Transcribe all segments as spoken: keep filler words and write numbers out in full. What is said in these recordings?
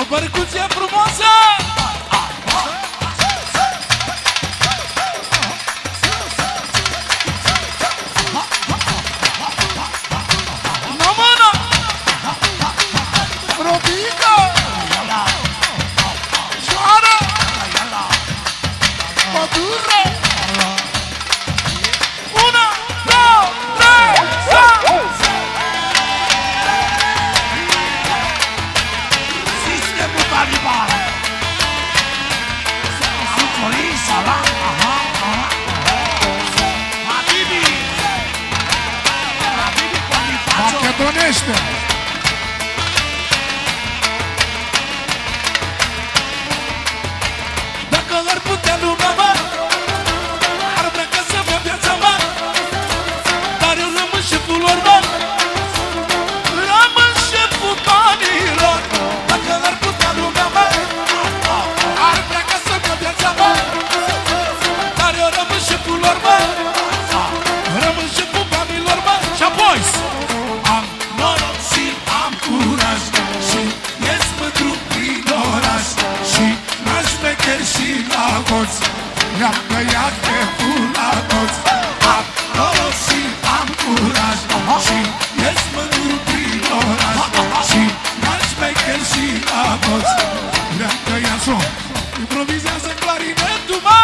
O percuție frumoasă! Mămână! Robică! Joară! Pădure! Una, două, trei, șapte! Sistemul Taliban. Sucorii, salam, aha, aha. Habibi! Habibi, Bonifacio! Macedonește! Dacă ar putea lumea, mă, ar vrea ca să vă viața, mă, dar eu rămân șeful lor, mă, rămân șeful banilor. Dacă ar putea lumea, mă, ar vrea ca să vă viața, mă, dar eu rămân șeful lor, mă, rămân șeful banilor, mă. Și apoi am noroc și am curaj și ies mândru prin oraș și n-aș mecher și la hoți, le-am tăiat pe la toți. Am noroc și am curaj și ies mândru prin oraș și n-aș mecher și la hoți, le-am tăiat. So, improvizează clarinetul, mă!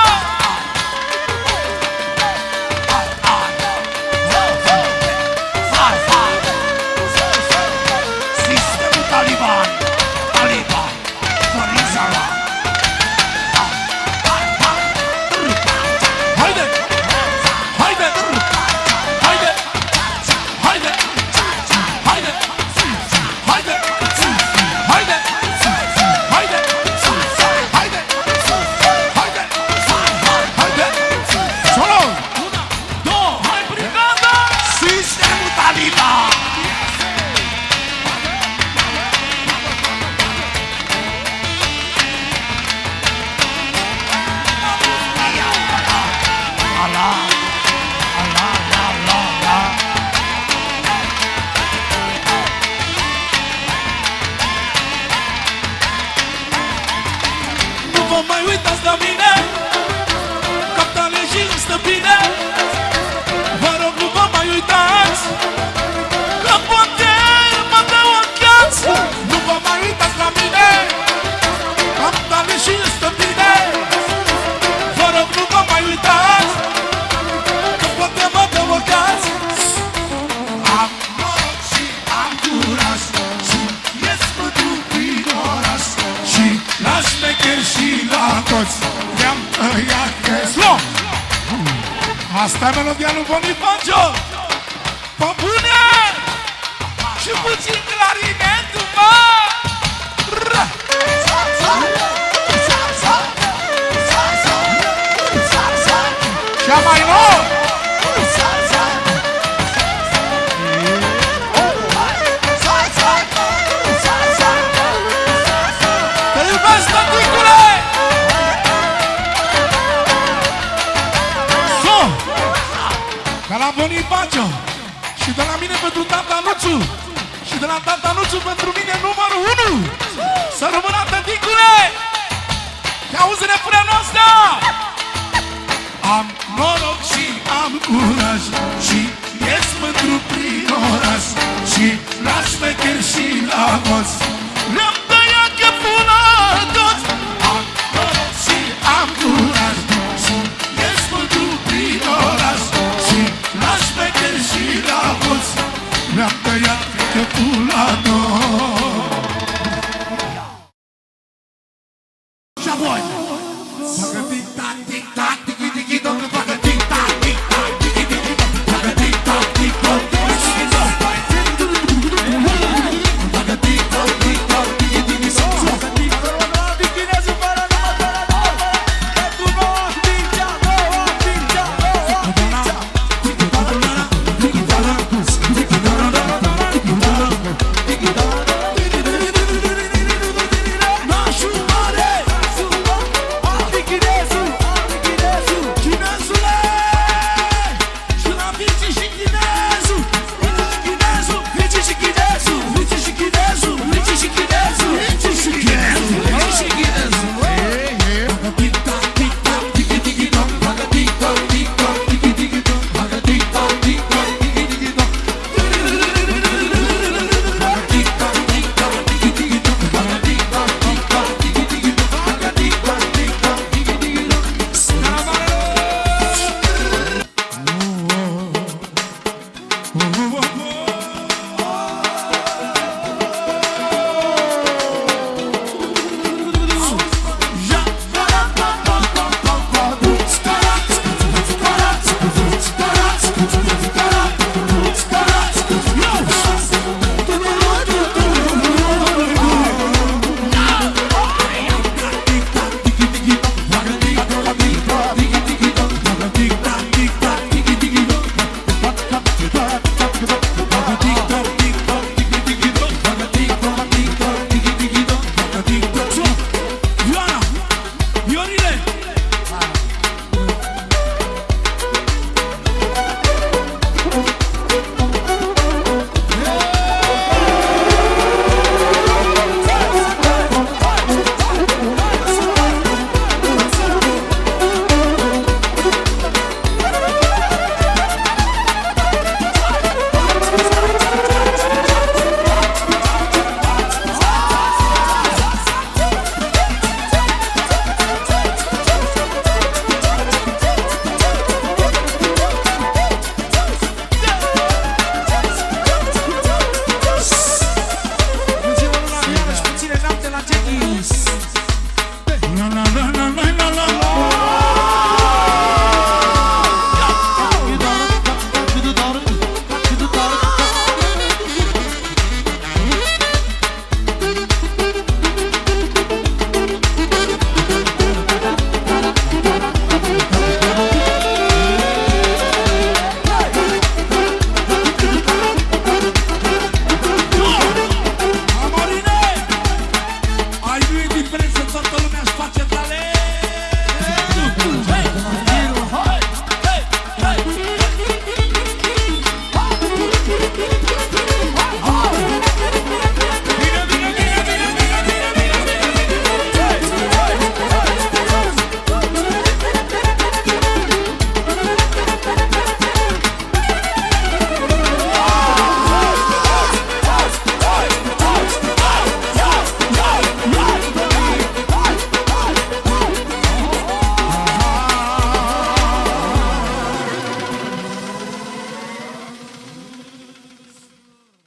Sistemul Taliban. Taliban. Florin Salam. Haide! Haide! Haide! Haide! Haide! Haide! Haide! Haide! Haide! Haide! Haide! Solo! Una, două, hai brigada! Sistemul Taliban. Allah, Allah, Allah, Allah. Nu vă mai uitați la mine, capitale și în stăpine. Vă rog, nu vă mai uitați, că poate mă dăucați. Nu vă mai uitați la mine, capitale și în stăpine. Vă rog, nu vă mai uitați, că poate mă dăucați. Am noroc și am curaj și ies mândru prin oraș și la șmecher și la toți le-am tăiat pe slow. Asta e melodia lui Bonifacio. Pe bune! Și puțin clarinetul, mă! Ră! Și-a mai nou! Te iubesc, tăticule! So! De la Bonifacio și de la mine pentru tata Nuțu și de la tata Nuțu pentru mine numărul unu. Să rămână, tăticule! Te auzi refrenul noastră? Am noroc și am curaj și ies mândru prin oraș și la șmecher și la